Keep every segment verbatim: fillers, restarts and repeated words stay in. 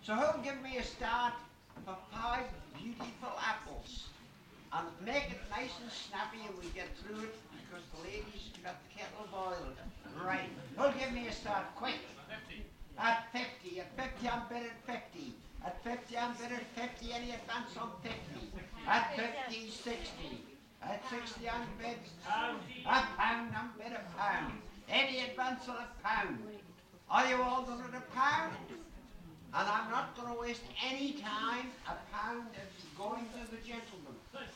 So who'll give me a start for five beautiful apples? And make it nice and snappy and we get through it because the lady's got the kettle boiled. Right. Who'll give me a start quick? fifty. At fifty. At fifty I'm bid at fifty. At fifty I'm bid at fifty. Any advance on fifty? At fifty, sixty. At sixty I'm bid a pound. I'm bid a pound. Any advance on a pound? Are you all done at a pound? And I'm not going to waste any time. A pound is going to the gentleman.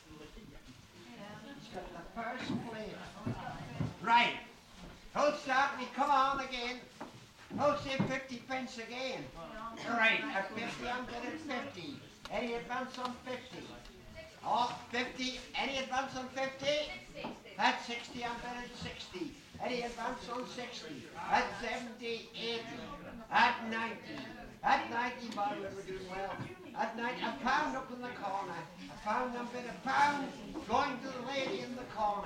He's got the first place. Right. Who'll start me? Come on again. Who'll say fifty pence again? Right. At fifty, I'm good at fifty. Any advance on fifty? Oh, fifty. Any advance on fifty? At sixty, I'm good at sixty. Any advance on sixty? At seventy, eighty. At ninety. At ninety, boy, we're doing well. At ninety, a pound up in the corner. A pound, I'm bid a pound going to the lady in the corner.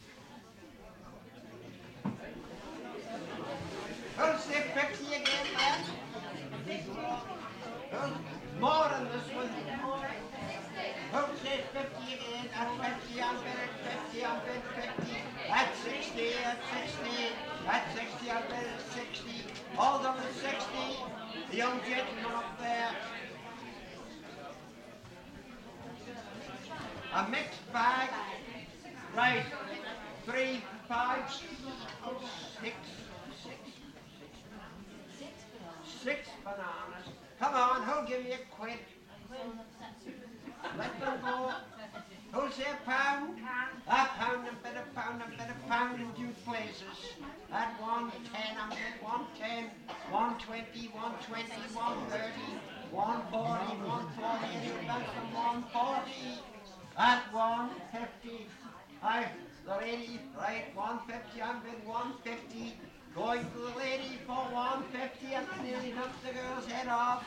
Who'll say fifty again, then? Who'll, more than this one. Who'll say fifty again? At fifty, I'm bid at fifty, I'm bid fifty. At sixty, at sixty. At sixty, I'm bid at sixty. All done at sixty. The young gentleman up there. A mixed bag. Right. Three, five, six, six, six bananas. Come on, who'll give me a quid? Let them go. Who'll say a pound? A pound, a bit a pound, a bit a pound in two places. At one ten, I'm at one ten, one twenty, one twenty, one thirty, one forty, one forty, and back from one forty. At one fifty. I the lady, right, one fifty, I'm bid one fifty. Going to the lady for one fifty and I nearly knocked the girl's head off.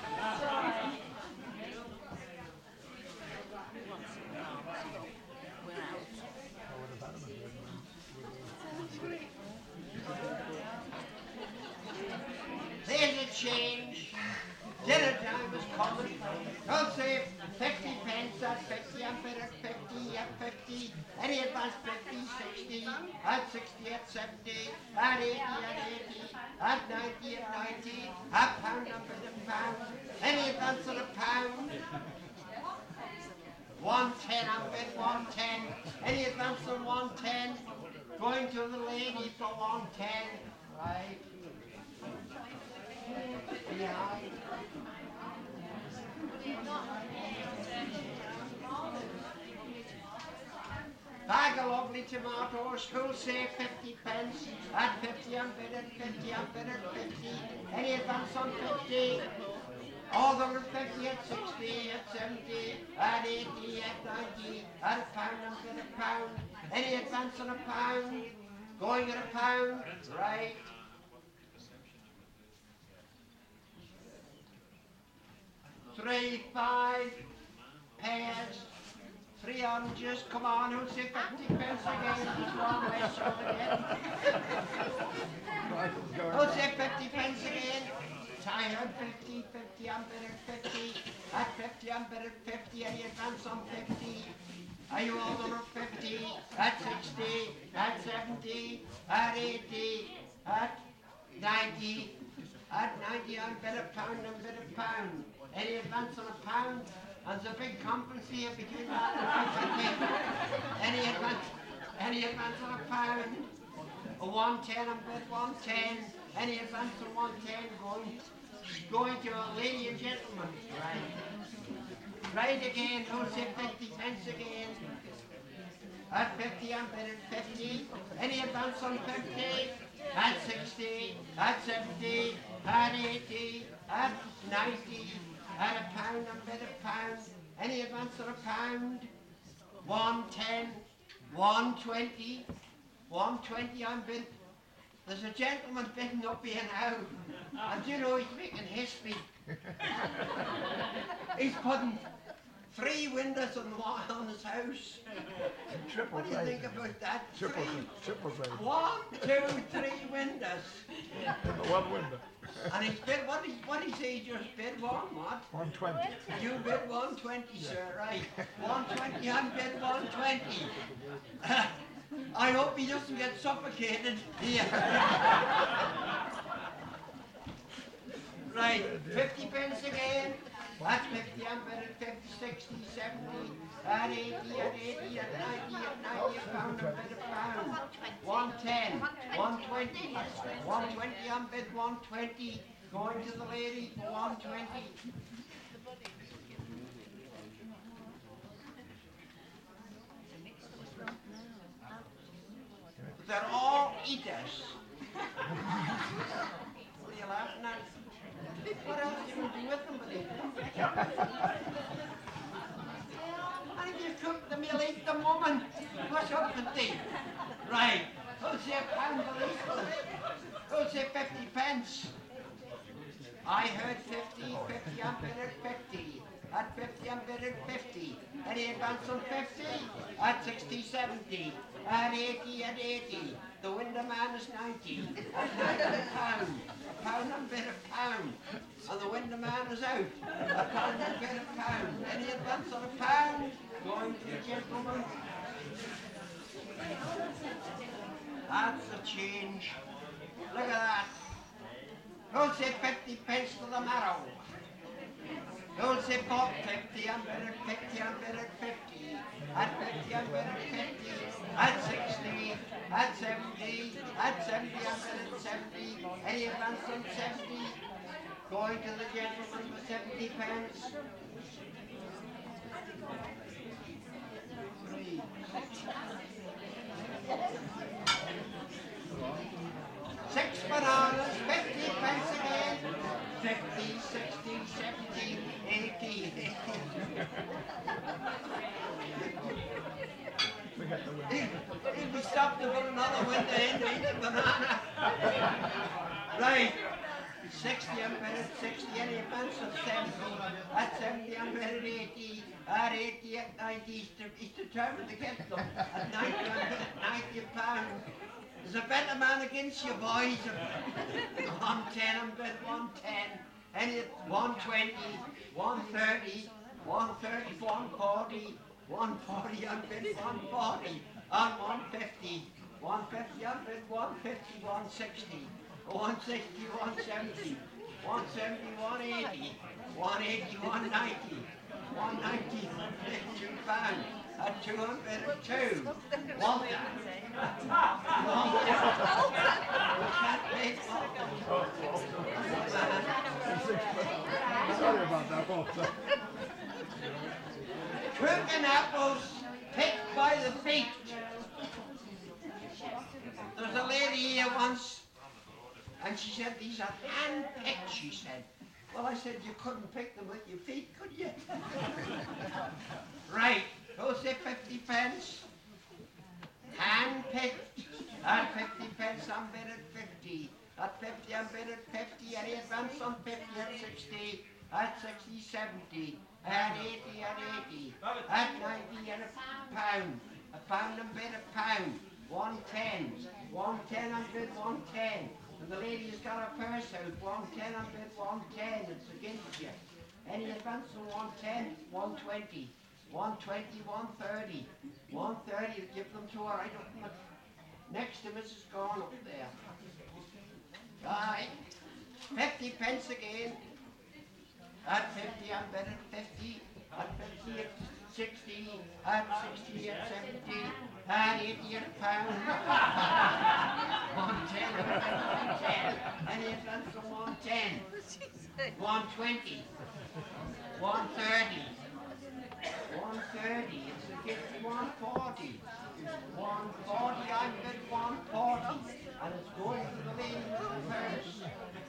There's a change. Dinner time is coming. Don't say fifty pence at fifty, I'm bid at fifty, at fifty. Any advance fifty, sixty, at sixty, at seventy, at eighty, at eighty, at ninety, at ninety, a pound, I'm bid a pound. Any advance on a pound. one ten, I'm bid one ten. Any advance on one ten. Going to the lady for one ten. Right. Behind. Bag of lovely tomatoes, who'll say fifty pence? At fifty, I'm bid at fifty, I'm bid at fifty. Any advance on fifty? All the fifty at sixty, at seventy, at eighty, at ninety, at a pound, I'm bid a pound. Any advance on a pound? Going at a pound? Right. Three, five, pears, three oranges. Come on, who'll say fifty pence again? There's one less over there. Who'll say fifty pence again? Tired, fifty, fifty, I'm bid at fifty. At fifty, I'm bid at fifty. Any advance on fifty? Are you all done at fifty? At sixty? At seventy? At eighty? At ninety? At ninety, I'm bid a pound, I'm bid a pound. Any advance on a pound? And there's a big conference here between that and fifty. Any advance, any advance on a pound? A one ten, I'm bid one ten. Any advance on one ten going, going to a lady and gentleman. Right. Right again, don't say fifty pence again. At fifty, I'm bid at fifty. Any advance on fifty? At sixty, at seventy, at eighty, at ninety. At a pound, I'm bid a pound. Any advance on a pound? One ten, one twenty, one twenty, I'm bid. There's a gentleman bidding up here now. And you know he's making history. He's putting three windows on, one, on his house. Triple What do you play. think about that? Triple, Three. triple play. One, two, three windows. One window. And he's bid, what he, what he say he just bid one, what? one twenty. You bid one twenty, sir, right. one twenty, I bid one twenty. I hope he doesn't get suffocated here. Right, fifty pence again. That's fifty, I'm bid at fifty, sixty, seventy, at eighty, at eighty, at ninety, at ninety, a pound, I'm bid a pound. one ten, one twenty, one twenty, I'm bid one twenty. Going to the lady for one twenty. They're all eaters. What are you laughing at? What else are you going to do with them but eat them? And if you cook them, you'll eat them, woman. What's up with thee? Right. Who'll say a pound for these? Who'll say fifty pence? I heard fifty, fifty, I'm bid at fifty. At fifty, I'm bid at fifty. Any advance on fifty? At sixty, seventy. At eighty, at eighty. The window man is ninety. At ninety, a pound. A pound, I'm bid a pound. And the window man is out. A pound, I'm bid a pound. Any advance on a pound? Going to the gentleman. That's a change. Look at that. Who'll say fifty pence to the marrow? Who'll say bought fifty, I'm bid at fifty, I'm bid at fifty. At fifty, I'm bid at fifty. At sixty, at seventy, at seventy, I'm bid at seventy. Any advance on seventy? Going to the gentleman for seventy pence. Three, six bananas, fifty pence again. Fifty, sixty, seventy, eighty. If we stop to put another window in to eat a banana. Right. sixty, I'm bid at sixty, any advance of seventy. At seventy, I'm bid at eighty. At eighty, at ninety, he's, de he's determined to get them. At ninety, I'm bid at ninety a pound. There's a better man against you, boys. one ten, I'm bid one ten. Any one twenty, one thirty, one thirty, one forty, one forty, I'm bid one forty. On one fifty, one fifty, I'm bid one fifty, one sixty. one sixty, one seventy, one seventy, one eighty, one eighty, one ninety, one ninety, two pounds, at two hundred and two. Walter. Walter. We can't make Walter. Sorry about that, Walter. Cooking apples picked by the feet. There's a lady here once. And she said, these are hand-picked, she said. Well, I said, you couldn't pick them with your feet, could you? Right, go say fifty pence. Hand-picked. At fifty pence, I'm bid at fifty. At fifty, I'm bid at fifty. Any advance on fifty at sixty. At sixty, seventy. At eighty, at eighty. At ninety, at a pound. A pound, I'm bid a pound. one ten. one ten, I'm bid one ten. And the lady's got her purse out, one ten, I'm bid one ten, it's against you. Any advance on one ten, one twenty, one twenty, one thirty, one thirty, give them to her, I don't know. Next to Missus Gorn up there. Aye, fifty pence again. At fifty, I'm bid at fifty, at fifty, at sixty, at sixty, at seventy, at eighty, at a pound. one ten, one ten, any advance on one ten, one twenty, one thirty, one thirty, it's a gift one forty, one forty, I bid one forty, and it's going to the lady with the purse.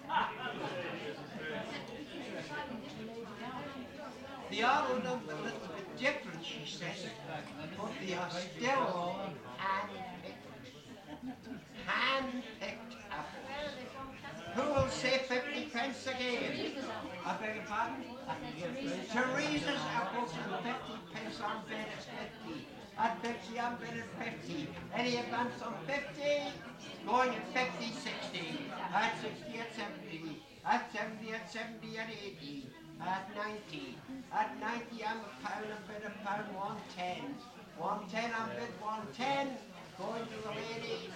The other look a little bit different, she says, but they are still hand-picked. Hand-picked apples. Who will say fifty pence again? I beg your pardon? Teresa's apples and fifty pence on bid at fifty. At fifty, I'm bid at fifty. Any advance on fifty? Going at fifty, sixty. At sixty, at seventy. At seventy, at seventy, at eighty, at ninety. At ninety I'm a pound, a bit, a pound, one ten. one ten I'm bid, one ten. Going to the lady.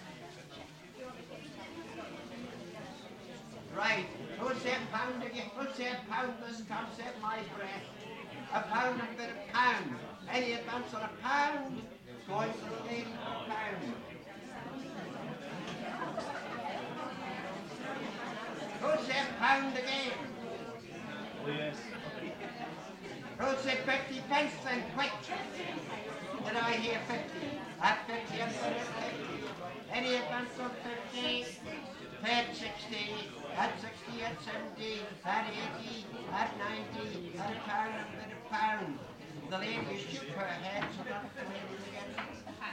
Right, who's that pound again? Who's that pound this comes at my breath? A pound, a bit, a pound. Any advance on a pound? Going to the lady for a pound. Who's that pound again? Yes. Who's that fifty pence then, quick? Did I hear fifty? At fifty, I'm going to fifty. Any advance on fifty? Paid sixty. At sixty, at seventy, at eighty, at ninety, at a pound, a bit of pound. The lady shook her head so that the lady again.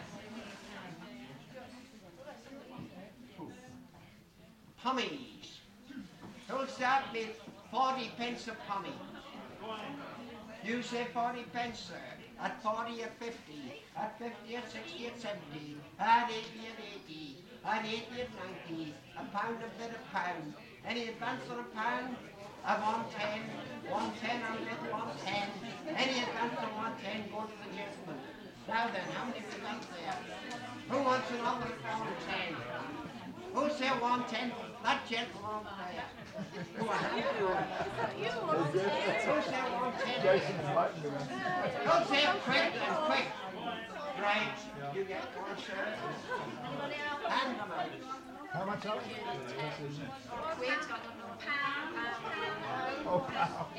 Pommies. Who'll start with forty pence a pommy? You say forty pence, sir. At forty, at fifty, at fifty, at sixty, at seventy, at eighty, at eighty, at eighty, at ninety, a pound, a bit, a pound. Any advance on a pound? At one ten, one ten, I'll get one ten. Any advance on one ten, go to the gentleman. Now then, how many we got there? Who wants another one ten? Who said one ten? That gentleman over there. Who are Who said one ten? Jason's fighting with him. Don't say it quick and quick. Right, you get one, sir. Hand them out. How much are it? We're talking pound, pound. Oh, wow.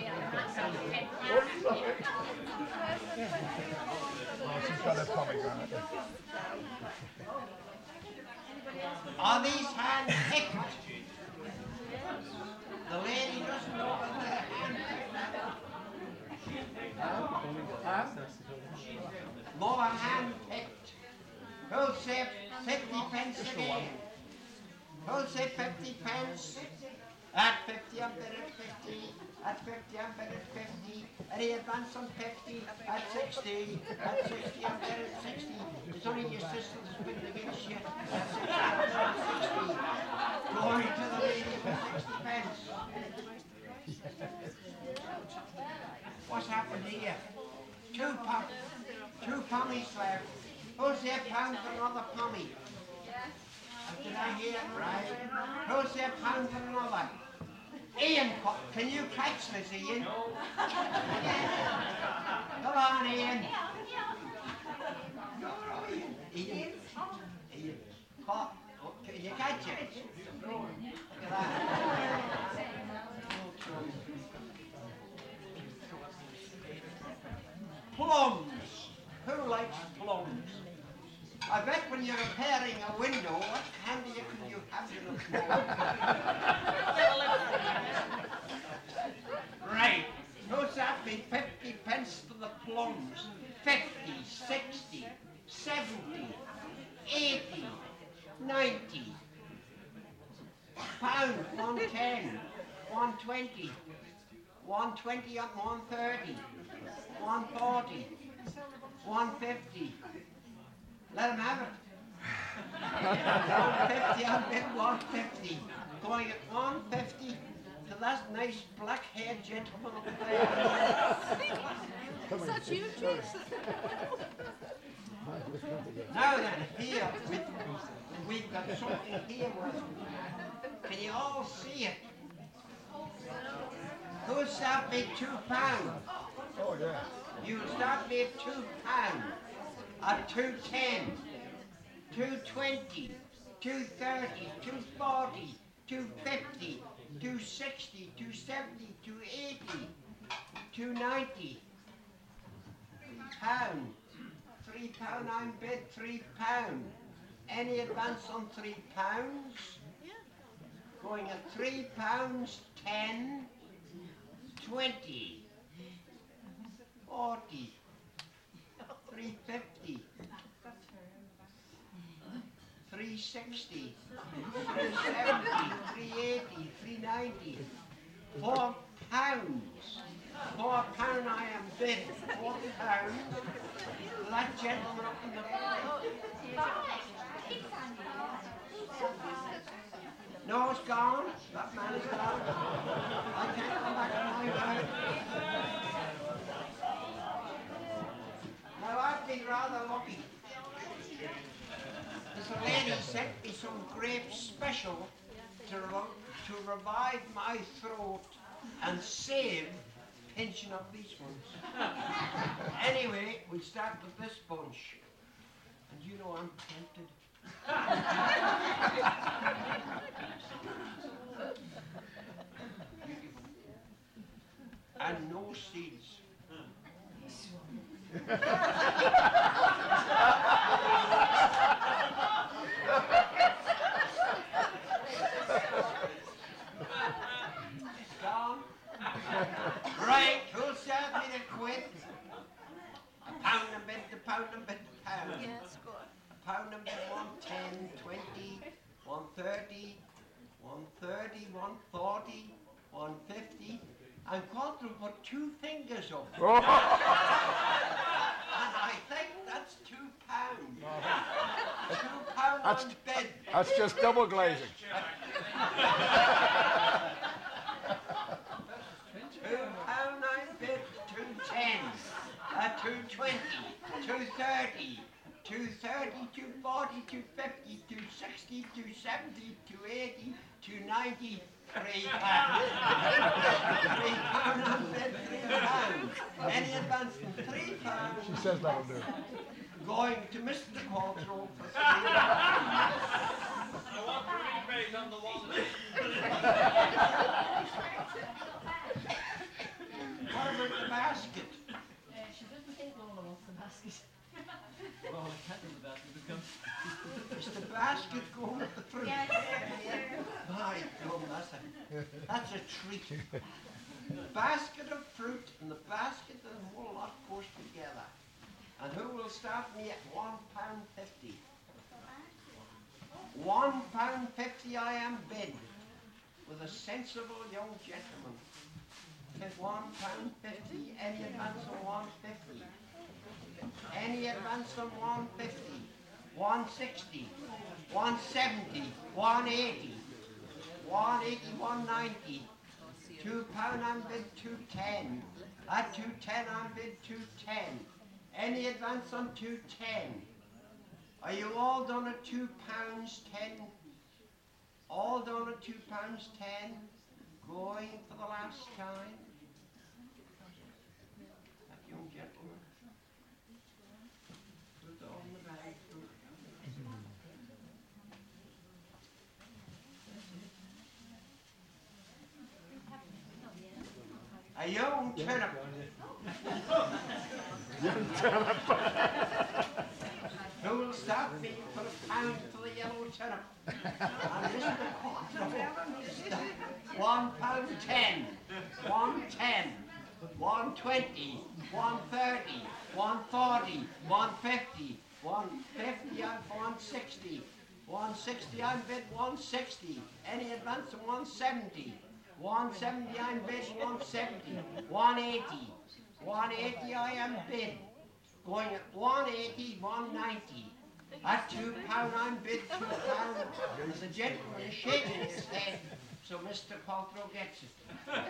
Oh, she's got a pomegranate. Are these hand picked? The lady doesn't know whether they're hand picked. Huh? More hand picked. Who'll say fifty pence again? Who'll say fifty pence? At fifty, I'm bid at fifty. At fifty, I'm bid at fifty. Any advance on fifty? At sixty. At sixty, I'm bid at sixty. It's only your sister that's bidding against you. At sixty, I'm bid at sixty. Going to the lady for sixty pence. What's happened here? Two pom two pommies left. Who's there pound for another pommy? Did I hear it right? Who's there pound for another? Ian, can you catch this, Ian? Come on, Ian. Ian. Ian. Oh, can you catch it? Look at that. Plums. Who likes plums? I bet when you're repairing a window, what handy can you have in a plum? Right. Who's that be fifty pence for the plums? Fifty, sixty, seventy, eighty, ninety. Pound, one ten, one twenty, one twenty up, one thirty, one forty, one fifty. Let him have it. one fifty, I'm bid one fifty. Going at one fifty to that nice black-haired gentleman over there. Is that you, Jason? Now then, here, we, we've got something here. Can you all see it? Who start me two pounds? Oh, yeah. You start me at two pounds. At two ten, two twenty, two thirty, two forty, two fifty, two sixty, two seventy, two eighty, two ninety. Pound. Three pound, I'm bid three pound. Any advance on three pounds? Going at three pounds, ten, twenty, forty, three fifty, three sixty, three seventy, three eighty, three ninety, four pounds. Four pound I am bid. Four pounds. That gentleman up in the No, it's gone. That man is gone. I can't come back to my word. Now, I've been rather lucky. There's a lady sent me some grape special to, re- to revive my throat and save pinching up these ones. Anyway, we start with this bunch. And you know I'm tempted. And no seeds. Gone. Right, who'll serve me the quid? A pound a bit, a pound a bit, a pound. Yes, good. A pound a bit, one ten, twenty, one thirty, one thirty, one forty, one fifty, and Quadro put two fingers up. And I think that's two pounds. Two pound That's- on bid. That's just double glazing. Two pound nine bid, two ten, uh, two twenty, two thirty, two thirty, two forty, two fifty, two sixty, two seventy, two eighty, two ninety, three pounds. Three pound nine bid, three pounds. Any advance than three pounds She says that'll do. going to Mister Quadro for three pounds. I want the rebate on the one. What about the basket? She doesn't think Lola wants the basket. Well, I can't do the basket because Is the basket going with the fruit? Yes, My God, that's a, that's a treat. Basket of fruit and the basket of the whole lot goes together. And who will start me at one pound fifty? One pound fifty I am bid with a sensible young gentleman. At one pound fifty, any advance on one fifty. Any advance on one fifty, one sixty, one seventy, one eighty, one eighty, one ninety, two pound on bid two ten, at two ten on bid two ten, any advance on two ten. Are you all done at two pounds ten? All done at two pounds ten? Going for the last time? That young gentleman. Put on the bag. A young turnip. Who will start me for a pound for the yellow turnip? And Mister Quattro. One pound ten, one ten, one twenty, one thirty, one forty, one fifty, one fifty and one sixty, one sixty on bid one sixty, any advance of one seventy, one seventy on bid one seventy, one eighty, one eighty I am bid, going at one eighty, one ninety. At two pound on bid two pound. And the gentleman is shaking his head, so Mister Quattro gets it.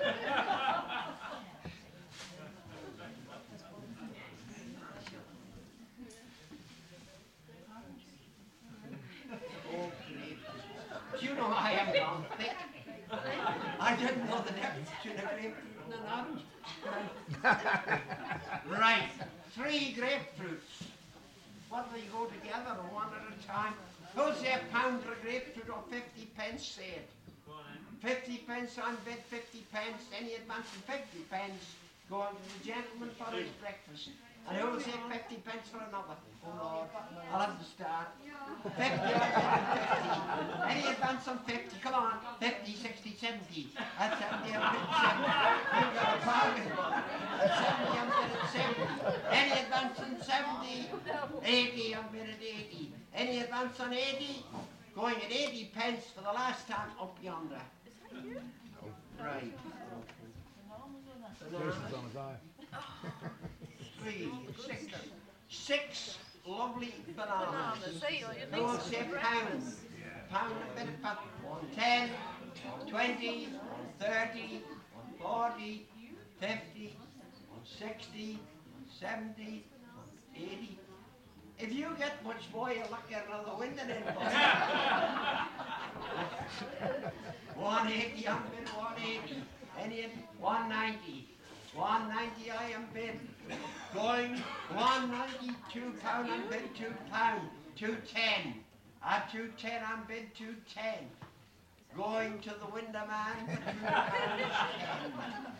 Oh, great. Do you know I am gone thick? I didn't know the difference between a grapefruit and an orange. Right, three grapefruits. What do they go together or one at a time? Who'll say a pound for a grapefruit or fifty pence, say it? Fifty pence on bid, fifty pence, any advance of fifty pence, go on to the gentleman for his breakfast. And who'll say fifty pence for another? Oh Lord, I'll have to start. Fifty on bid, fifty. Any advance on fifty, come on. Fifty, sixty, seventy. That's seventy on bid, seventy. You've got a bargain. Seventy on bid at seventy. Any advance on seventy? Eighty on bid at eighty. Any advance on eighty? Going at eighty pence for the last time up yonder. Right. Jason's on his eye. Three, six, six lovely bananas. Bananas, there you go, you Who will think so. say pound? pound a bit, but one ten, one twenty, one thirty, one forty, fifty, one sixty, seventy, eighty. If you get much more, you look at another window then, boy. one eighty, I'm bid one eighty. Any one ninety. one ninety I am bid. Going one ninety-two pound, I'm bid two pound. two ten. At two ten, I'm bid two ten. Going to the window man for two pounds ten.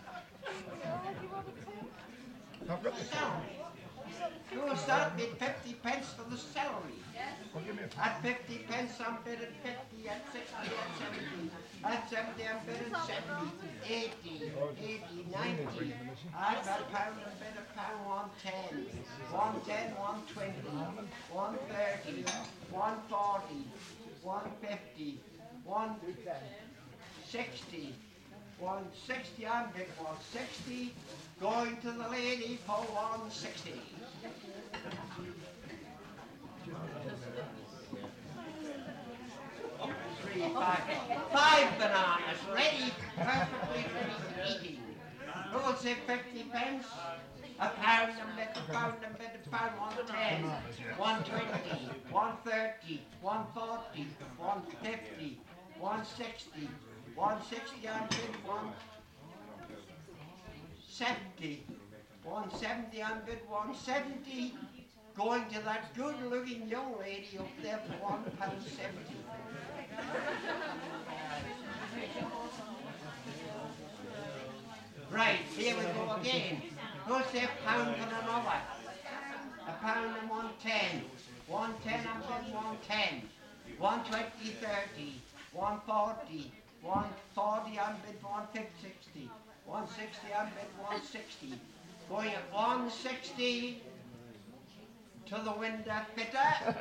I've got the Celery. You'll start bid fifty pence for the celery. Well, give me a At fifty pence, I'm bid at fifty, at sixty, at seventy. At seventy, I'm bid at seventy, eighty, eighty, ninety. At a pound, I'm bid a pound, one ten. one ten, one twenty, one thirty, one forty, one fifty, one sixty. one sixty, I'm bid one sixty. Going to the lady for one sixty. Three, five, five bananas ready, perfectly ready for eating. Who will say fifty pence? A pound and bit, a pound and bit, a pound, one ten, one twenty, one thirty, one forty, one fifty, one sixty, one sixty, I'm bid one seventy, one seventy, I'm bid one seventy. Going to that good-looking young lady up there for one pound seventy. Right, here we go again. Go say a pound for another. A pound and one ten. One ten, I'm bid one ten. One twenty, thirty. One forty. One forty, I'm bid one fifty, sixty. One sixty, I'm bid one sixty. Going at one sixty. To the window fitter.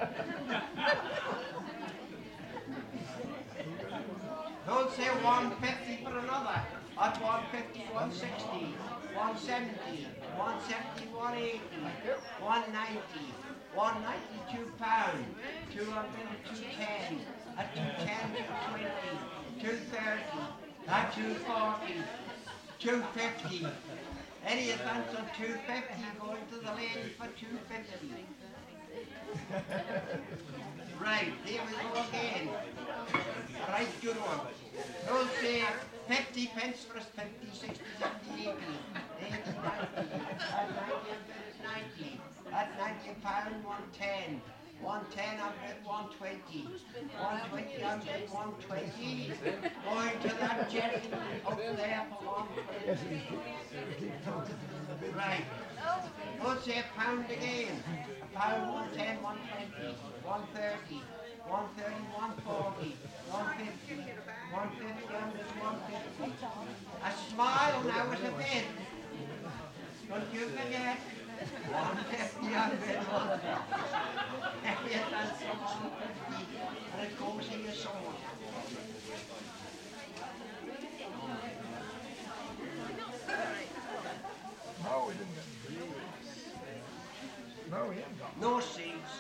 Don't say one fifty for another. At one fifty, one sixty, one seventy, one seventy, one eighty, one ninety, one ninety-two pound, two hundred, two ten, at two ten, two twenty, two thirty, at two forty, two fifty. Any advance on two fifty, going to the lady for two fifty. Right, here we go again. Right, good one. Don't say fifty pence for us, fifty, sixty, seventy, eighty, eighty, ninety. At ninety, I'm bid at ninety. At ninety pound, one ten. one ten, I'm bid one twenty. one twenty, I'm bid one twenty. Going to that gentleman up there for one twenty. Right. Don't say a pound again. A pound, one ten, one twenty, one thirty, one thirty, one forty, one fifty, one fifty, I'm bid one fifty. A smile now is a bid. Don't you forget. one fifty, I'm bid one fifty. Yes, that's one fifty. And it goes here somewhere. No, we didn't get No, we haven't got No seats.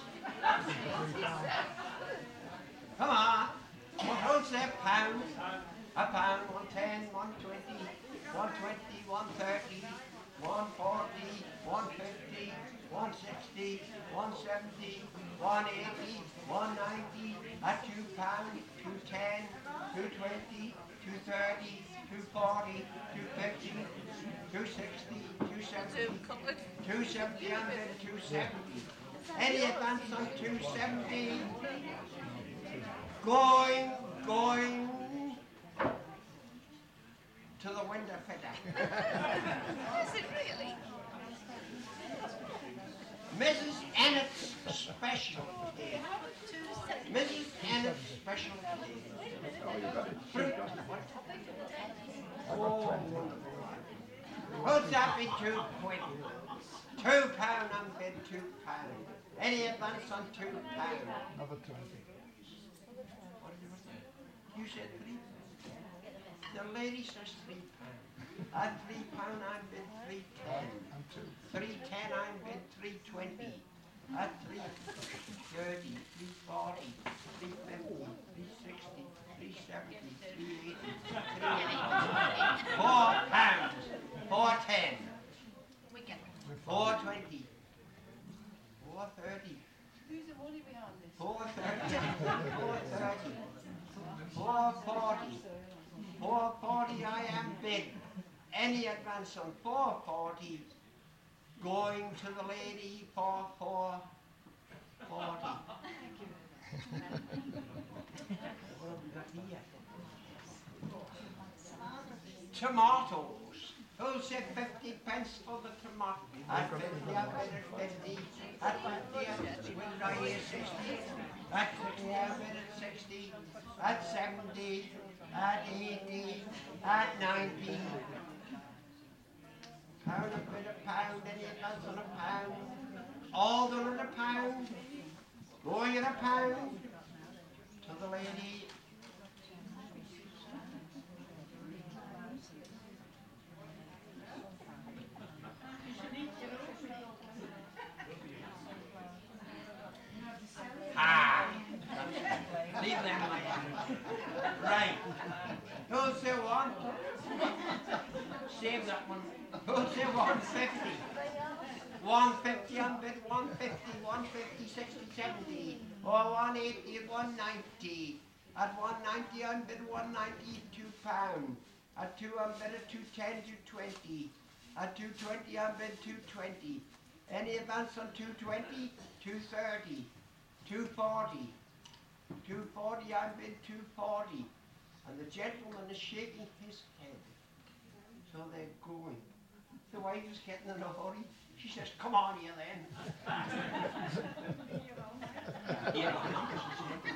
Come on. What holds that pound? A pound, one ten, one twenty, one twenty, one thirty, one forty, one fifty, one sixty, one seventy, one eighty, one ninety, a two pound, two ten, two twenty, two thirty, two forty, two fifty, two sixty, two seventy, two seventy, and then two seventy. Any advance on two seventy? Going, going to the window fitter. Is it really? Missus Ennett's special cake. Missus Ennett's special cake. Fruit. What? Oh, what's that be two quid? Two pound, I'm bid two pound. Any advance on two pound? another twenty. You said three. The lady says three pound. At three pound, I'm bid three ten. And two. Three ten, I'm bid three twenty. At three thirty, three forty, three fifty, three seventy, three eighty, three eighty. Four pounds. Four ten. We get Four twenty. Four thirty. Who's the money behind this? Four thirty. Four thirty. Four forty. Four forty I am bid. Any advance on four forty going to the lady for four forty. What have we got here? Tomatoes. Who said fifty pence for the tomato? At fifty, I bet at fifty. At fifty, I will I hear sixty. At sixty, I bet at sixty. At seventy. At eighty. At ninety. Pound a bit a pound, any advance on a pound. All done at a pound. Going at a pound. To the lady. Ah! Leave them alone. Right. Who'll say one? Save that one. Who'll say one fifty? One fifty on bid, one fifty, one fifty, sixty, seventy. Or one eighty, one ninety. At one ninety on bid, one ninety, two pound. At two on bid, at two ten, two twenty. At two twenty on bid, two twenty. Any advance on two twenty? two thirty. two forty. two forty on bid, two forty. And the gentleman is shaking his head. So they're going. The wife is getting in a hurry. She says, come on here then. Here I am, she said.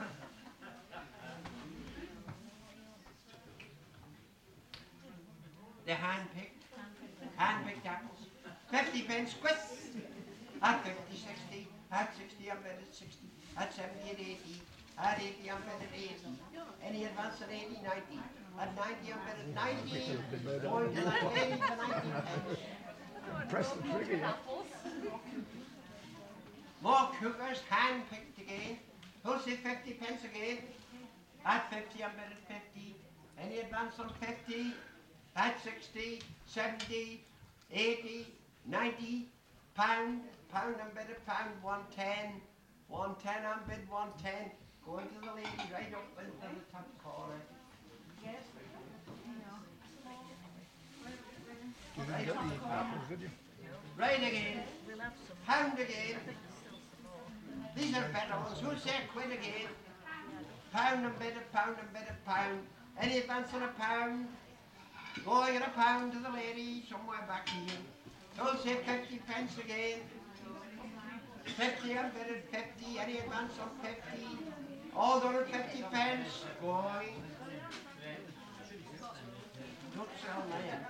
They're hand-picked. Hand-picked apples. Fifty pence, quick. At fifty, sixty. At sixty, I'm bet at sixty. At seventy, at eighty. At eighty, I'm bet at eighty. Any advance at eighty, ninety. At ninety, I'm bet at ninety. Going to that eighty for ninety pence. Press the trigger, yeah. More cougars, hand-picked again. Who'll say fifty pence again? At fifty, I'm bet at fifty. Any advance on fifty? At sixty, seventy, eighty, ninety, pound, pound, I'm bet at pound, one ten. one ten, I'm bid one ten. Going to the lady right up into the top corner. Yes. You didn't get the apples, did you? Right again. Pound again. These are better ones. Who'll say quid again? Pound and bit a pound and bit a pound. Any advance on a pound? Going at a pound to the lady somewhere back here. Who'll say fifty pence again? Fifty and bit at fifty. Any advance on fifty? All done at fifty pence. Going. Don't sell there.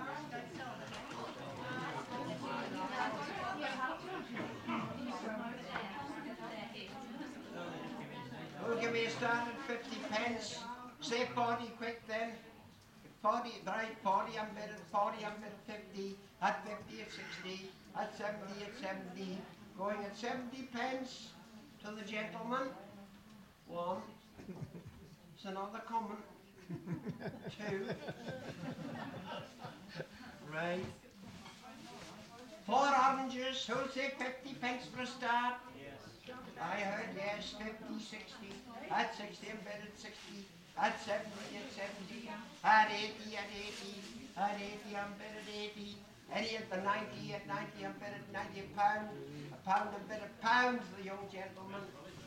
Who'll give me a start at fifty pence? Say forty quick then. forty, right, forty, I'm bid at forty, I'm bid at fifty. At fifty, at sixty. At seventy, at seventy. Going at seventy pence to the gentleman. One. It's another coming. Two. Right. Four oranges. Who'll say fifty pence for a start? Yes. I heard yes, fifty, sixty. At sixty, I'm bid at sixty. At seventy, at seventy. At eighty, at eighty. At eighty, I'm bid at eighty. Any at the ninety, at ninety, I'm bid at ninety a pound. A pound, I'm bid a pound for the young gentleman.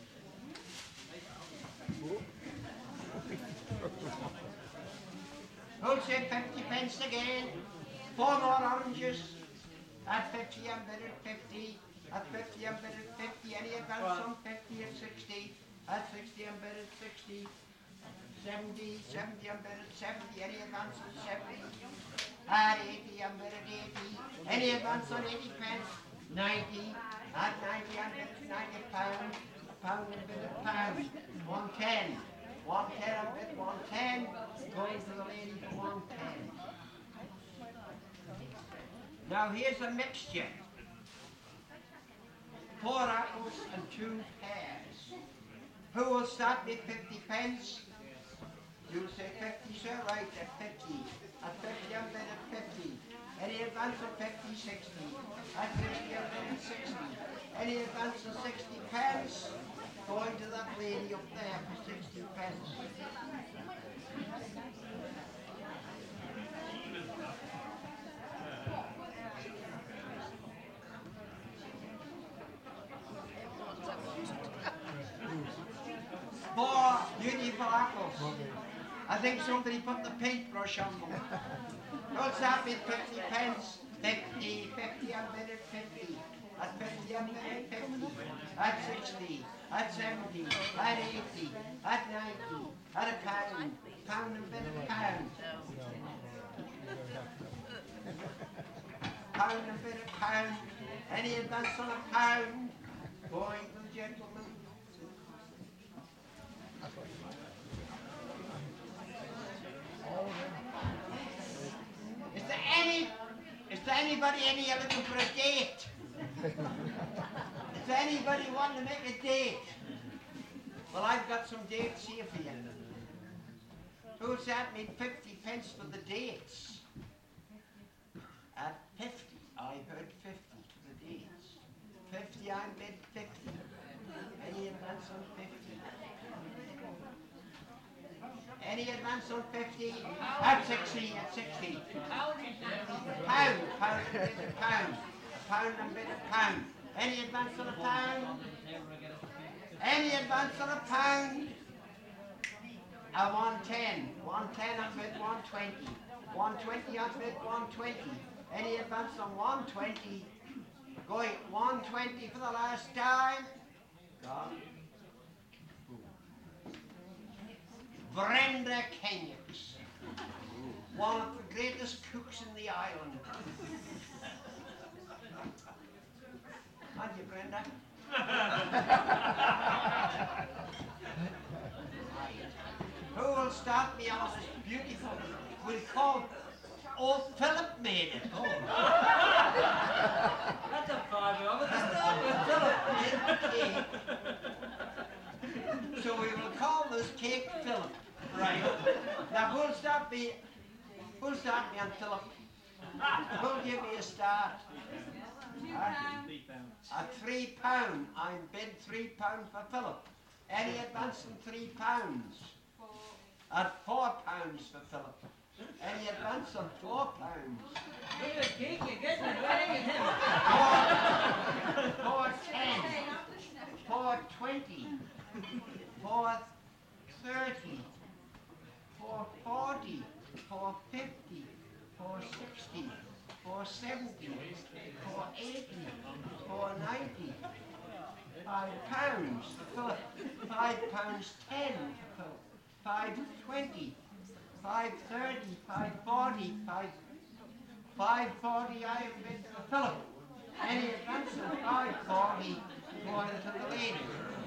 Who'll say fifty pence again? Four more oranges. At fifty, I'm bid at fifty. At fifty, I'm bid at fifty. Any advance on fifty at sixty. At sixty, I'm bid at sixty. seventy, seventy, I'm bid at seventy. Any advance on seventy? At eighty, I'm bid at eighty. Any advance on eighty pence? ninety. At ninety, I'm bid at ninety pound. A pound, I'm bid at pound. one ten. one ten, I'm bid one ten. Going to the lady for one ten. Now here's a mixture. Four apples and two pears. Who will start with fifty pence? You'll say fifty, sir, right, at fifty. At fifty, I'm bid at fifty. Any advance of fifty, sixty. At fifty, I'm bid at sixty. Any advance of sixty pence, going to that lady up there for sixty pence. Four beautiful apples. I think somebody put the paintbrush on them. What's that with fifty pence? Fifty, fifty, I'm bid at fifty. At fifty, I'm bid at fifty. At sixty, at seventy, at eighty, at ninety, at a pound. Pound and bid at pound. Pound and bid at pound. Any advance on a pound? Going to the gentleman. Is there any, is there anybody in here looking for a date? Is there anybody wanting to make a date? Well, I've got some dates here for you. Who's that mean fifty pence for the dates? At fifty, I heard fifty for the dates. Fifty, I bid fifty. Any advance on fifty? Any advance on fifty? At sixty, at sixty. Pound, pound, a bit of pound. A pound and a bit of pound. Any advance on a pound? Any advance on a pound? A one ten. one ten, I bid one twenty. one twenty, I bid one twenty. Any advance on one twenty? Going one twenty for the last time. Gone. Brenda Kenyaks, one of the greatest cooks in the island. Aren't you, Brenda? Who will start me on this beautiful? We'll call old Philip made it. Oh. That's a fiver. I'm Philip made the cake. So we will call this cake Philip. Right. Now who'll start me? Who'll start me on Philip? Who'll give me a start? Uh, a three pound. I'm bid three pound for Philip. Any advance in three pounds? At four pounds for Philip. Any advance on four pounds? Look at the cake you're getting. Right at him. Four, four ten. Four twenty. Four thirty. Four forty. Four fifty. Four sixty. Four seventy. Four eighty. Four ninety. Five pounds for Philip. Five pounds ten for Philip. Five twenty. Five thirty. Five forty. Five. Five forty. I have bid for Philip. Any advance of five forty going to the lady.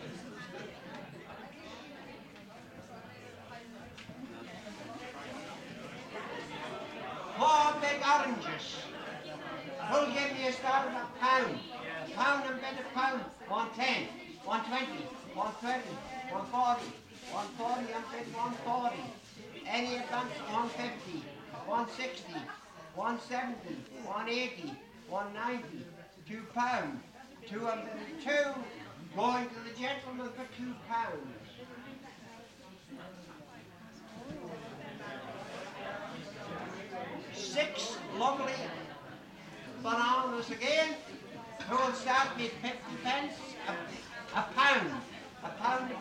Four big oranges. Who'll give me a start of a pound? Pound and bid a pound. One ten, one twenty, one thirty, one forty, one forty and bid one forty. Any advance one fifty, one sixty, one seventy, one eighty, one ninety, two pounds, two and bid two. Going to the gentleman for two pounds. Six lovely bananas again. Who will start me fifty pence? A, a pound. A pound.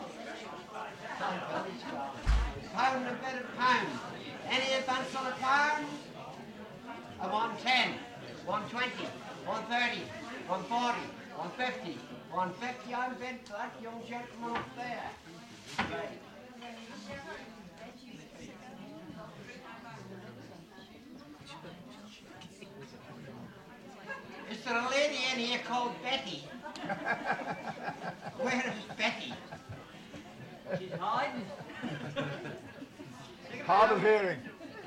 A pound and a bit of pound. Any advance on a pound? A one ten, one twenty, one thirty, one forty, one fifty, one fifty. I'm bid for that young gentleman up there. Right. Is there a lady in here called Betty? Where is Betty? She's hiding. Hard of hearing.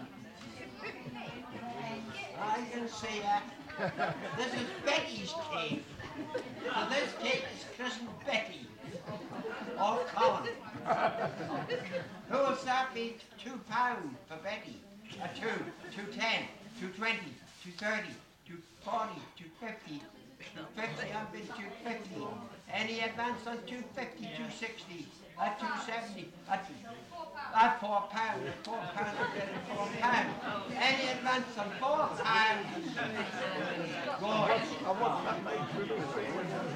I can see her. This is Betty's cake. So this cake is christened Betty. Or Colin. Who will start me two pound for Betty? A two, two ten, two twenty, two thirty, two forty, two fifty, two fifty, I'm bid two fifty. Any advance on two fifty, two sixty, at two seventy, at, at four pound, at four pound, I'm bid at four pound. Any advance on four pound? Good. I want that made for the thing.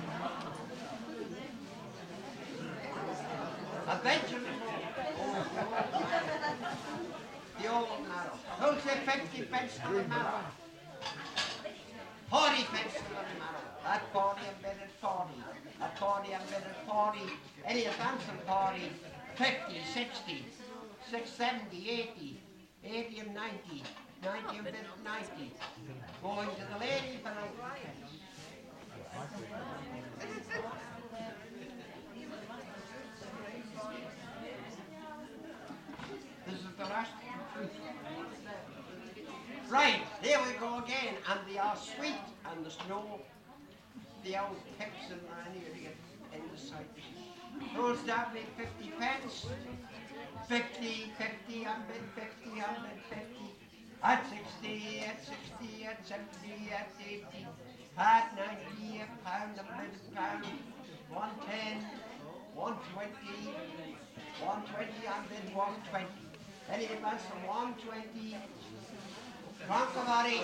A Benjamin. The old marrow. Who'll say fifty pence to the marrow? Forty pence to the marrow. At forty, I'm bid at forty. At forty, I'm bid at forty. Any advance on forty? Fifty, sixty, six, seventy, eighty, eighty and ninety. Ninety, I'm bid at ninety. Going to the lady for ninety pence. This is the last. Right, here we go again, and they are sweet, and there's no, the old pips and any in the sight. Who'll start me fifty pence? Fifty, fifty, I'm bid fifty, I'm bid fifty. At sixty, at sixty, at seventy, at eighty, at ninety, a pound, I'm bid a pound. One ten, one twenty, one twenty, I'm bid one twenty. Any advance from one twenty? Concovari.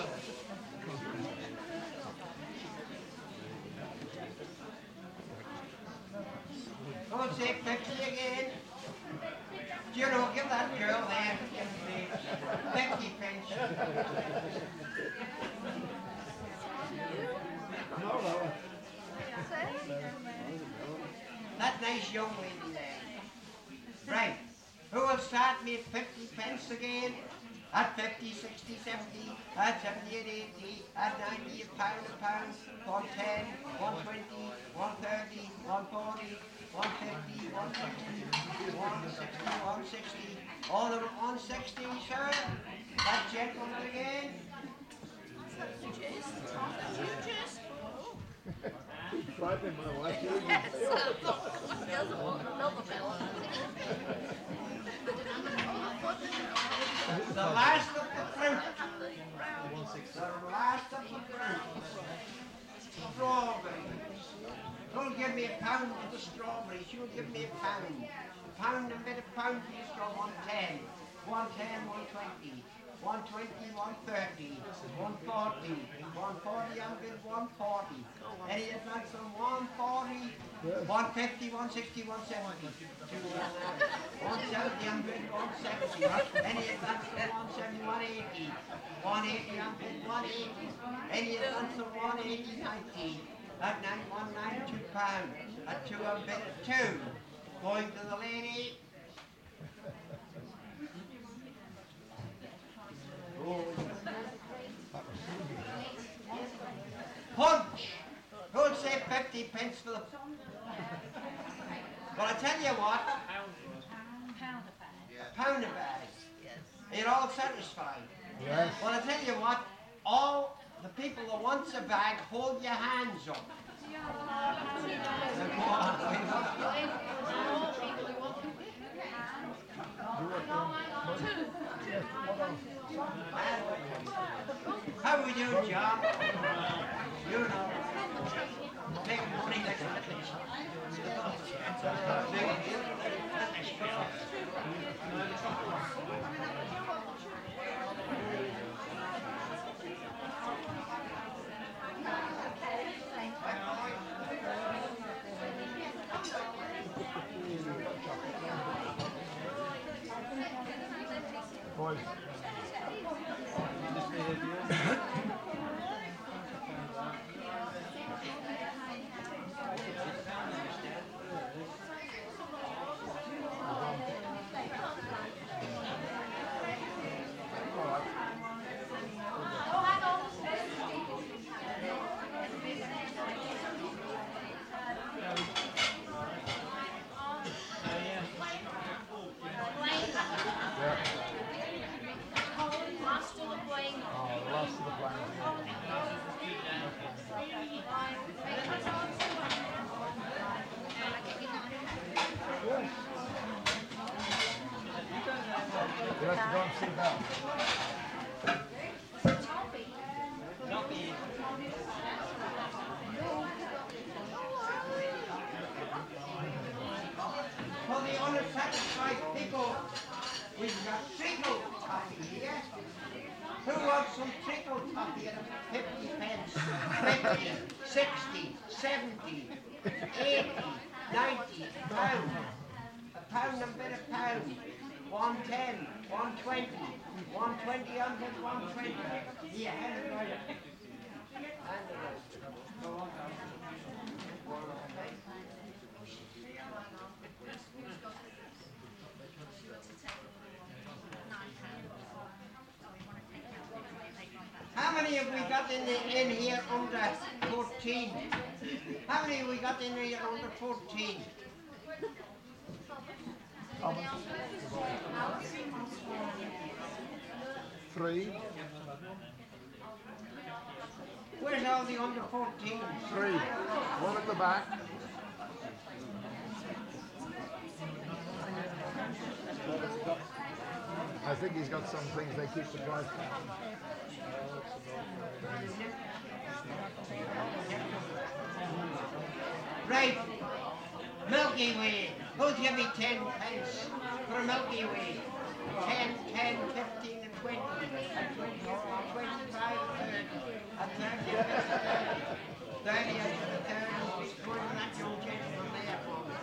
Go and say fifty again. Do you know, give that girl there, give me fifty pence. No, no. That nice young lady there. Right. Who will start me at fifty pence again? At fifty, sixty, seventy, at seventy, at eighty, at ninety, a pound, a pound, one ten, one twenty, one thirty, one forty, one fifty, one sixty, one sixty, one sixty, all of it one sixty, sir. That gentleman again. Keep frightening my wife. The last of the fruit. The last of the fruit. Strawberries. Don't give me a pound for the strawberries. You'll give me a pound. A pound and a bit of pound for the straw. One ten. One ten, one twenty. One twenty, one thirty. One forty. One forty, I'm bid one forty. Any advance on one forty? One fifty, one sixty, one seventy. One seventy, I'm bid one seventy. Any advance on one seventy, one eighty. One eighty, I'm bid one eighty. Any advance on one eighty, ninety. At nine, one nine, two pounds. At two, I'm bid at two. Going to the lady. Punch! Who'll say fifty pence for the... Well, I tell you what. A pound a bag. You're all satisfied. Yes. Well, I tell you what. All the people that wants a bag, hold your hands up. And go on. How we doing, John? You know. Take money like Boys. Go and sit down. For the unsatisfied people, we've got treacle toffee here. Who wants some treacle toffee at fifty pence? fifty, sixty, seventy, eighty, ninety, pound. A pound and a bit of pound. one ten, one twenty, one twenty under one twenty. Yeah, hand it right. Hand it right. Go on. How many have we got in, the, in here under fourteen? How many have we got in here under fourteen? Three. Where's all the under fourteen? Three. One at the back. I think he's got some things they keep the price down. Right. Milky Way. Who'll give me ten pence for a Milky Way? ten, ten, fifteen and twenty. And twenty, twenty-five, thirty. And thirty, thirty. thirty and thirty. Going to that young gentleman there for me.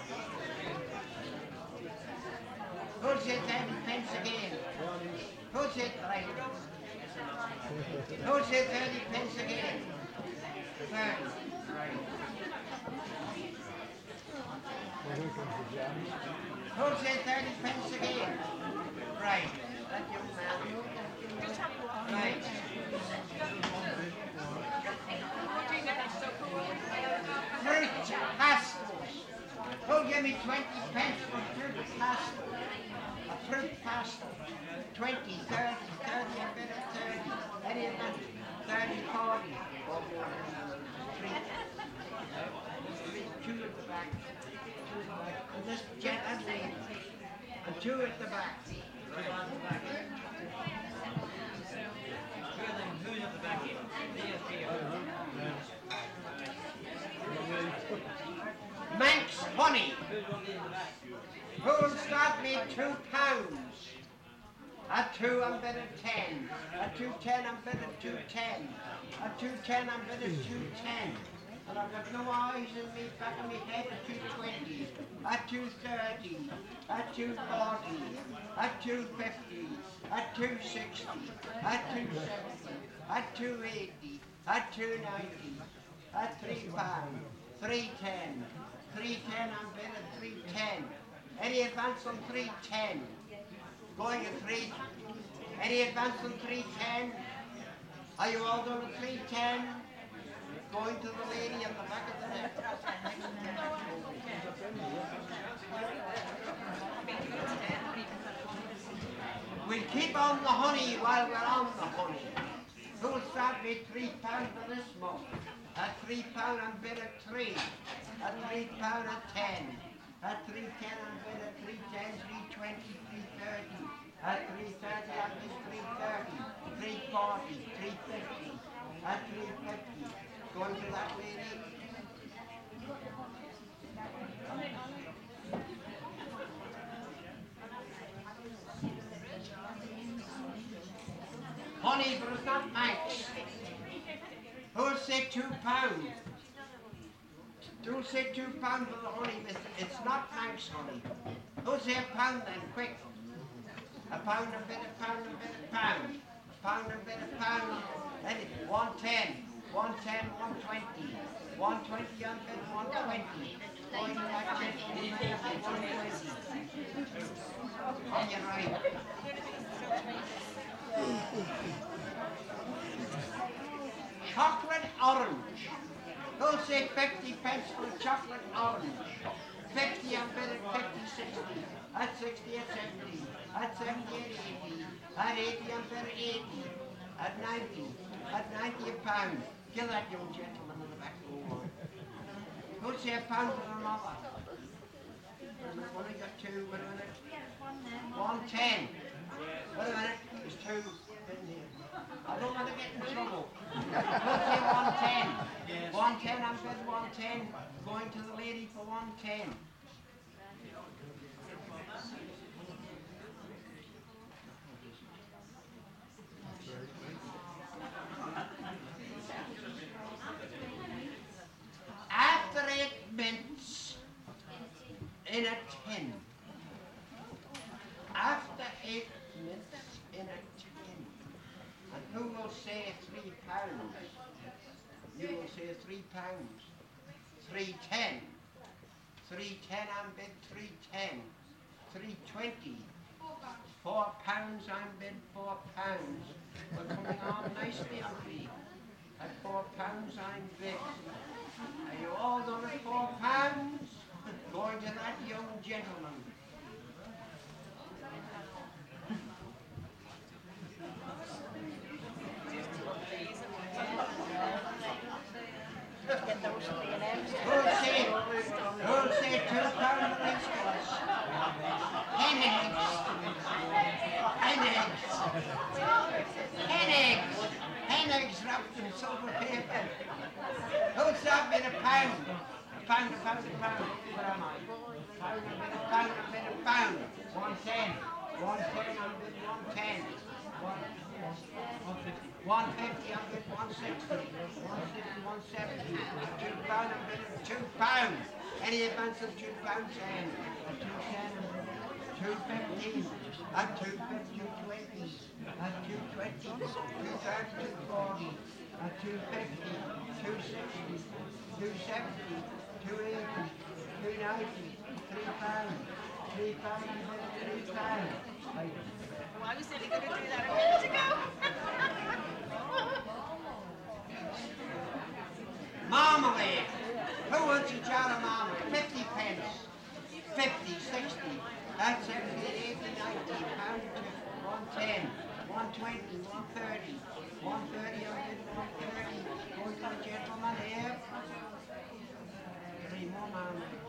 Who'll say thirty pence again? Who'll say right? Who'll say thirty pence again? thirty. Right. Who'll say thirty pence again? Right. That young man. Right. Fruit pastels. Who'll give me twenty pence for fruit pastel? A fruit pastel. twenty, thirty, thirty, a bit of thirty. Any of that? thirty, forty. Three. Three, two at the back. And this jet and me. And two at the back. Right on the back. Two of them, who's at the back here? These here. Manx honey. Who's got these in the back? Who'll start me two pounds? A two and bit of ten. A two ten and bit of two ten. A two ten and bit of two ten. And I've got no eyes in me back of me head at two twenty. At two thirty. At two forty. At two fifty. At two sixty. At two seventy. At two eighty. At two ninety. At three pound. Three ten. Three ten and bit of three ten. Any advance on three ten? Going at three. Any advance on three ten? Are you all done at three ten? Going to the lady at the back of the neck. We'll keep on the honey while we're on the honey. Who'll start me three pound for this month? At three pound and bid at three. At three pound at ten. At three ten and bid at three ten, three twenty, three thirty. At three thirty at this three thirty. Three forty, three fifty. At three fifty. Going to that lady. Honey, but it's not Manx. Who'll say two pounds? Who'll say two pounds for the honey? It's, it's not Manx honey. Who'll say a pound then, quick? A pound, a bit, a pound, a bit, a pound. A pound, a bit, a pound. Then one ten. one ten, one twenty. one twenty on bid, one twenty. Going back to one twenty. On your right. Chocolate orange. Who'll say fifty pence for a chocolate orange? fifty on bid at fifty, sixty. At sixty, at seventy. At seventy, at eighty. At eighty on bid at eighty. At ninety. At ninety a pound. Kill that young gentleman in the back door. Who'll say a pound for a mother? We've only got two, wait a minute. one ten. Wait a minute, there's two in here. I don't want to get in trouble. We'll say one ten. Yes. one ten, I'm bid one ten. Going to the lady for one ten. After eight minutes in a tin. After eight minutes in a tin. And who will say three pounds? You will say three pounds. Three ten. Three ten, I'm bid three ten. Three twenty. Four pounds, I'm bid four pounds. We're coming on nicely, aren't we? At four pounds, I'm bid. Are you all done at four pounds? Going to that young gentleman. Who'll say, who'll say two pound waistcoats? Hen eggs. Hen eggs. Hen eggs. Hen eggs wrapped in silver paper. Who's that bit a pound? A pound, a pound, a pound. Where am I? Pound, a bit, a pound, a bit, a pound. One ten. One ten, I'm bid one ten. One, one fifty, I'm bid one sixty. One sixty, one seventy. Two pound, I'm bid two pound. Any advance of two pound ten. A two ten, two fifteen. A two fifty, two twenty. A two twenty, two thirty, two forty. A two fifty, two sixty, two seventy, two eighty, two ninety, three pound, three pound, three pound. Well, I was nearly going to do that a minute ago. Marmalade. Who wants a jar of marmalade? Fifty pence. Fifty, sixty. That's seventy, eighty, ninety. Pound one ten, one twenty, one thirty. One thirty, I did one thirty. Going to the gentleman here. Three more marmalade.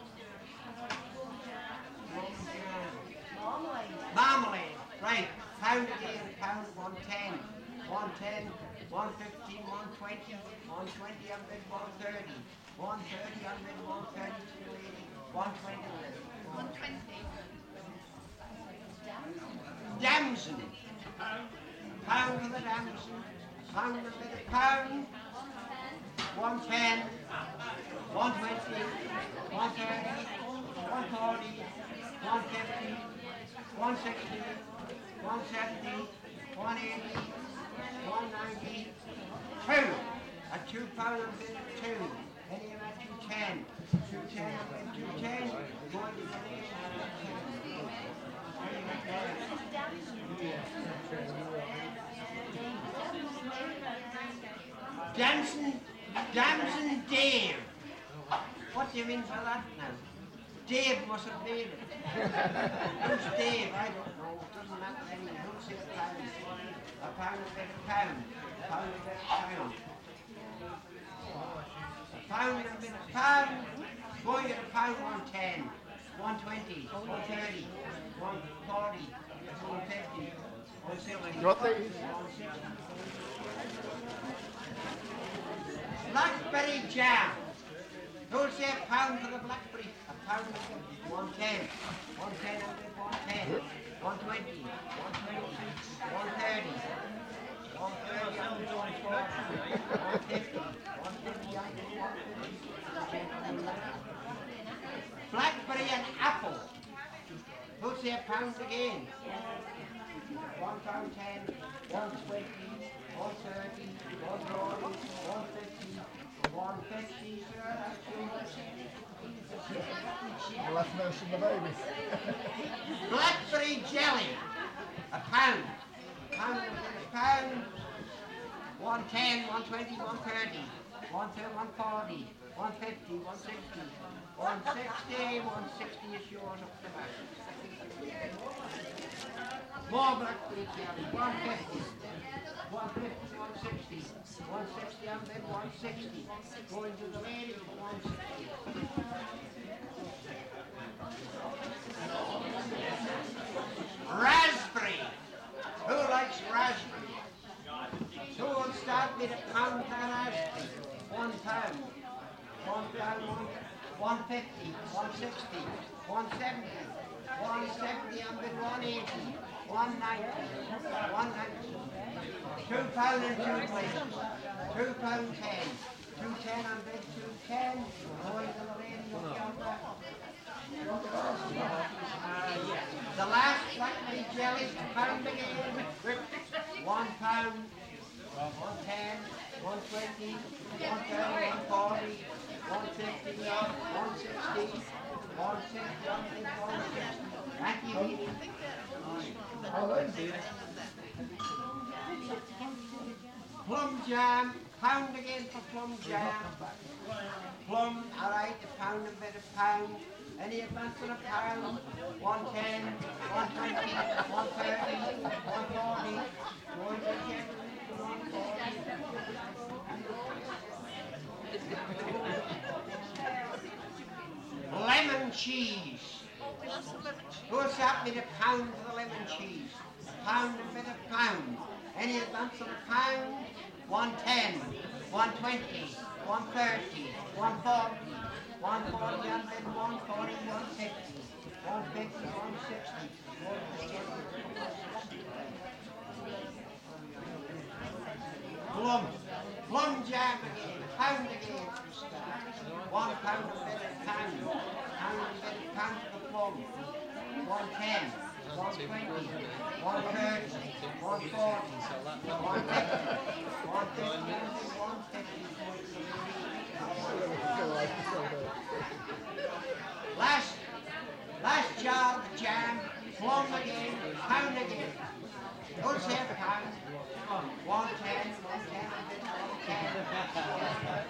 Marmalade. Marmalade. Right. Pound again. Pound one ten. One ten. One fifteen. One twenty. One twenty. I'm bid one thirty. One thirty. I'm bid one thirty to the lady. One twenty. one twenty. Damson. Pound for the damson. Pound a bit of pound. One ten. One twenty. One thirty. One forty. One fifty. One sixty. One seventy. One eighty. One ninety. Two. A two pound a bit of two. Any of that two ten. Two ten a bit two ten. Going to the lady. Damson, Damson Dave. What do you mean by that now? Dave must have made it. Who's Dave? I don't know. Doesn't matter anyway. Who's say a pound? A pound a bit of pound. A pound a bit of pound. A pound a bit of pound. Going at a pound one ten. One twenty. One thirty. One forty. One fifty. One seventy. Got these? Blackberry jam. Who'll say a pound for the blackberry? A pound of one ten. One ten and one ten. One twenty. One twenty. One thirty. One thirty and one forty. One fifty. One fifty and one fifty. Blackberry and apple. Who'll say a pound again? One pound ten. One twenty. One thirty. One forty. One fifty. One fifty, sir. That's too much. We'll have to nurse the baby. Blackberry jelly. A pound. Pound of a pound. One ten, one twenty, one thirty. One thirty, one forty. One fifty, one sixty. One sixty, one sixty is yours up the back. More blackberry jelly. One fifty. One fifty, one sixty. One sixty, I'm bid one sixty. Going to the lady for one sixty. Raspberry. one pound, one, one fifty, one sixty, one seventy, one seventy on bid, one eighty, one ninety, one ninety, two pound and two places, two pound ten, two ten on bid, two ten, going to the lady of the other. The last blackberry jelly, pound again, one pound, one ten, one twenty, one thirty, one forty, one fifty, one sixty, one sixty, one sixty. Thank you. Plum jam, pound again for plum jam. Plum, all right, a pound, a bit of pound. Any advance on a pound? One ten, one twenty, one thirty, one forty, one fifty, one forty. Lemon cheese. Who's that with a pound for the lemon cheese? A pound, a bit of pound. Any advance on a pound? One ten, one twenty, one thirty, one forty. One forty, one fifty, one forty, one fifty, one fifty, one sixty, one sixty. Plum, plum jam again, pound again. One pound a bit of pound, pound a bit of pound for plum. One ten, one twenty, one thirty, one forty, one fifty, one fifty, one fifty. Last, last jar of jam, plum again, pound again. Don't say a pound. One ten, one ten, one ten.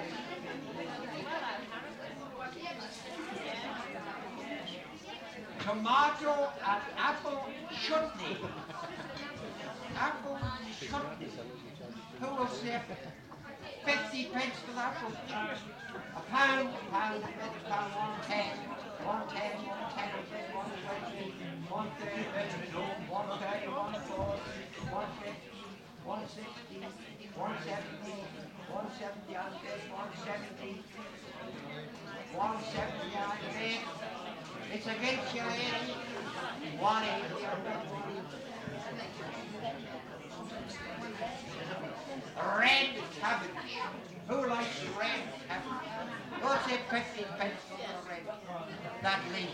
Tomato and apple chutney. Apple chutney. Who will say fifty pence for the apple chutney? A pound, a pound, a bit, a pound, one ten, one ten, one ten, a bit, one twenty, one thirty, one thirty, one forty, one fifty, one sixty, one seventy, one seventy on bid, one seventy, one seventy on bid. It's against your lady. One eighty on bid, one. Red cabbage. Who likes red cabbage? Go say fifty pence for the red. That lady.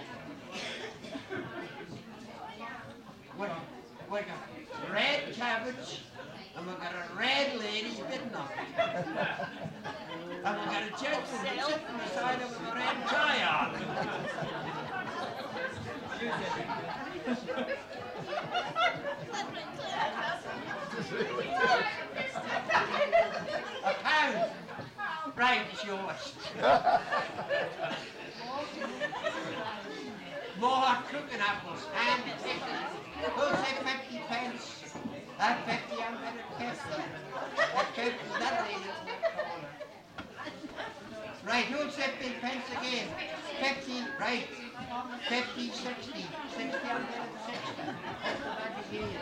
We we got red cabbage, and we got a red lady bidding on it. And we got a gentleman sitting beside her with a red tie on. A pound. Right, it's yours. More cooking apples and pickles. Who say fifty pence? At fifty, I'm better fifty. At fifty, that lady in the corner. Right, who'll say fifty pence again? Fifty, right. Fifty, sixty. Sixty, I'm better sixty. That's the back again.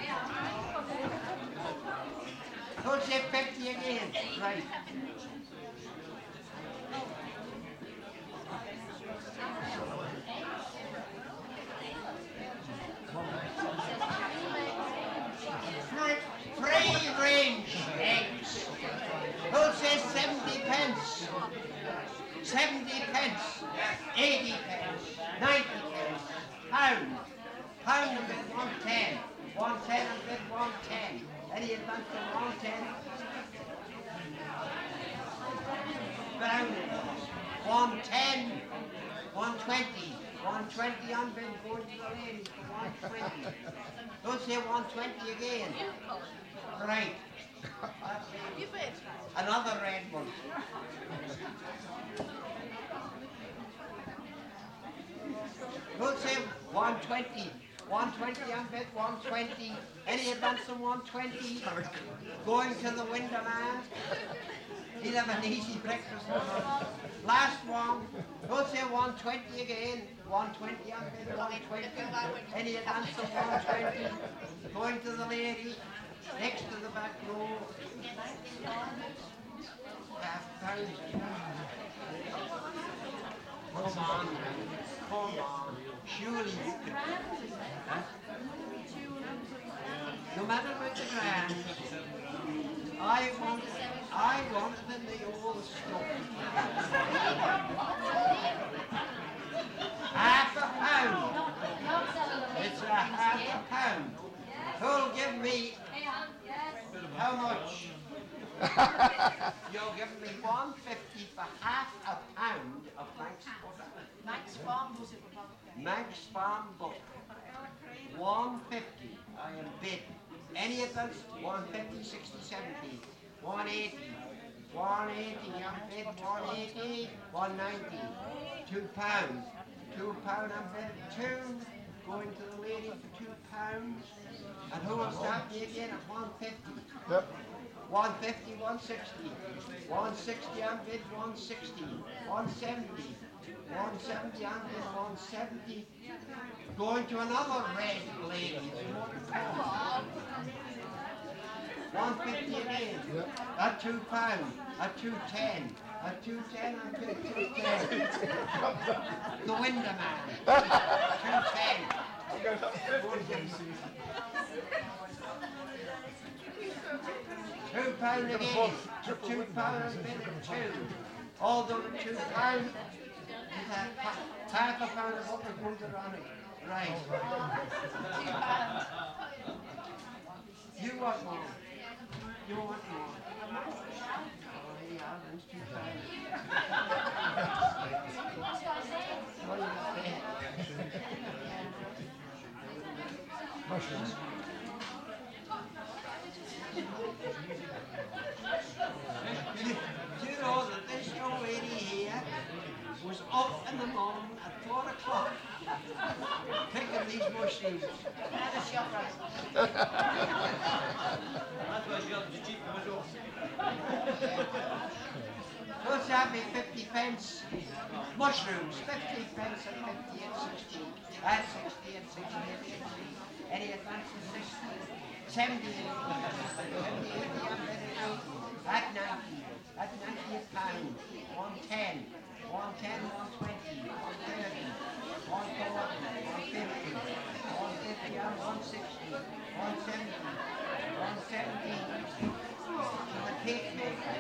Who'll say fifty again? Right. Free range eggs. Who'll say seventy pence? Seventy pence. Eighty pence. Ninety pence. Pound. Pound a bit, one ten. One ten a bit, one ten. Any advance on one ten? Pound. One ten. One twenty. One twenty on bid, going to the ladies for one twenty. Don't say one twenty again. Right. You bid. Another red one. Don't say one twenty. one twenty on bid, one twenty. Any advance on one twenty? Going to the window man. He'll have an easy breakfast. Last one. Don't say one twenty again. one twenty on bid, one twenty. Any advance on one twenty? Going to the lady. Next to the back row. Half pound. surely you could. Huh? No matter about the grand, I want, I want it in the old stuff. Half a pound. It's a half a pound. Who'll give me how much? You'll give me one fifty for half a pound of Manx butter. Max Farm was it about? Manx Farm butter. One fifty. I am bid. Any advance? One fifty, sixty, seventy. One eighty. One eighty. I'm bid. One eighty. One ninety. Two pounds. Two pound. I'm bid. Two. Going to the lady for two pounds. And who will stop me again at one fifty? Yep. one fifty, one sixty. one sixty, I'm bid one sixty. one seventy. one seventy, I'm bid one seventy. Going to another red lady. one fifty again. Yep. At two pounds. At two ten. At two ten, I'm bid two ten. The window man. two ten. Two pound again. Two pound and bid two. All done at two pound. Half a pound of butter comes around it. Right. You want more? You want more? Oh yeah, that's two pounds. What do you say? Mushrooms. You, you know that this young lady here was up in the morning at four o'clock picking these mushrooms. Had a shop right. That's why she got the cheap mushroom. What's that be fifty pence? Mushrooms, fifty pence and fifty and sixty. At sixty and sixty and sixty. Any advance is sixty. Seventy and seventy, eighty, I'm ready now. At ninety. At ninety a pound. One ten. One ten, one twenty, one thirty, one forty, one fifty, one fifty, and one sixty, one seventy, one seventy. To the cake maker.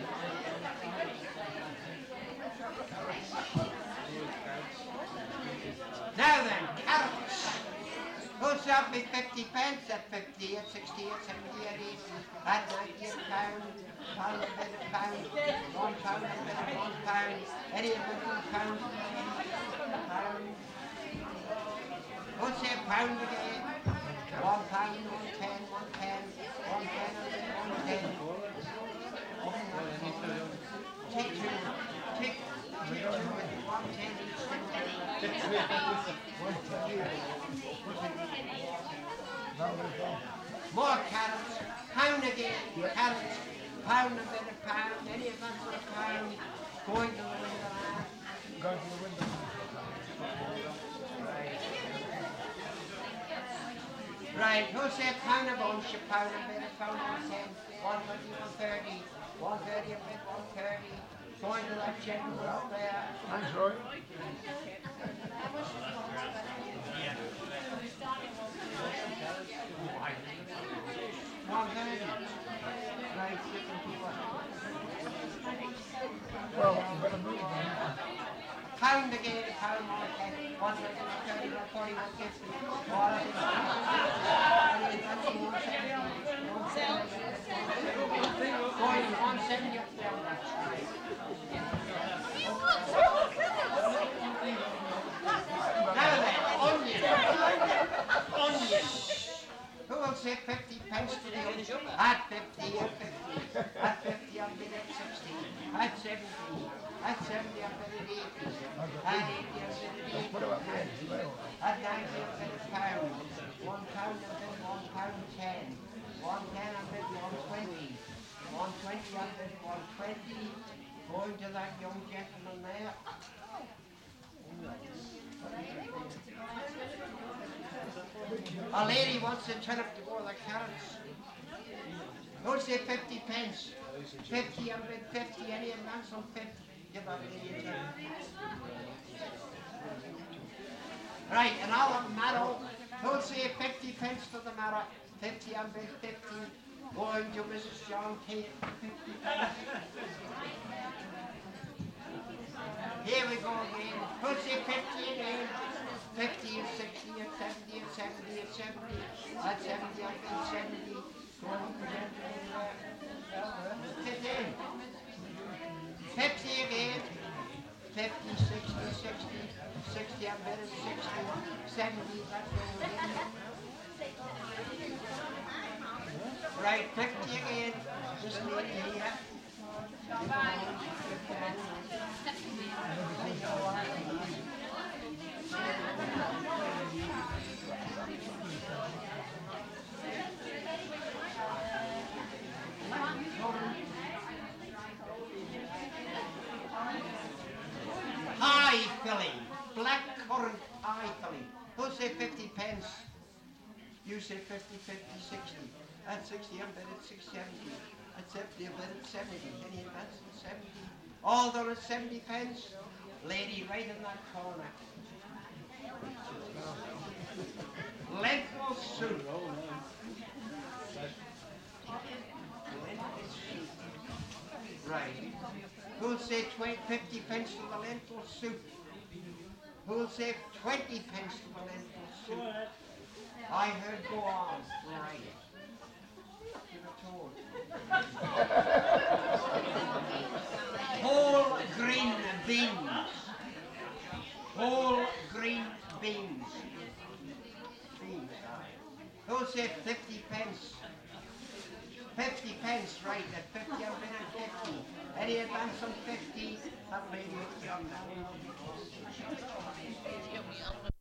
Now then, carrots. Who's shall be fifty pence at fifty, at sixty, at seventy, at eighty, at ninety a pound, pound a bit a pound, one pound a bit of one pound, any of them one pound, pound. Who's say pound again? One pound, one ten, one ten, one ten, one ten. Take two, take, take two, one ten each. More carrots, pound again, carrots, pound a bit of pound, any of them for a pound, going to the window now. Go to the window. Right, who said pound a bunch, a pound a bit, a pound one ten, one twenty, one thirty, one thirty a bit, one thirty, going to that gentleman up there. Thanks, Roy. One thirty. Right, flipping to what? Well, you better move then. Pound again, pound more ten, one twenty, one thirty, one forty, one fifty, one going one seventy up there. Now then, onion. Onion. Who will say fifty pence to the onion? At fifty, at fifty, at fifty, I'll bid at sixty, at seventy, at seventy, I'll bid at eighty, at eighty, I'll bid at eighty, What about the eggs as well? at ninety, I'll bid a pound, one pound, I'll bid one pound ten, one ten, I'll bid one twenty, one twenty, I'll bid one twenty, going to that young gentleman there. A lady wants to turn up to go with the carrots. Don't say fifty pence. Fifty, I'm bid fifty, any advance on fifty. Give that lady a turn. Right, and I'll have marrow. Who'll say fifty pence for the marrow? Fifty and bid fifty. Going to Missus John Kate. Fifty pence. Here we go again. Who'll say fifty again? Fifty and sixty and seventy and seventy and seventy. At seventy and bid seventy. Going to gentlemen. Fifty. Fifty again. Fifty, sixty, sixty, sixty and bid sixty, seventy. That's what we're getting. Right, fifty again. This lady here. High filling, black currant high filling. Who'll say fifty pence? You say fifty, fifty, sixty. At sixty, I'm bet at six seventy. At seventy, I'm bet at seventy. Any advance at seventy? All done at seventy pence. Lady right in that corner. Lentil soup. Lentil soup. Right. Who'll say twenty, fifty pence for the lentil soup? Who'll say twenty pence for the lentil soup? I heard go on. Right. Give a tour. Whole green beans. Whole green beans. Beans, aye. Who'll say fifty pence? Fifty pence, right, at fifty, I'm been at fifty. Any advance on fifty? That lady up yonder.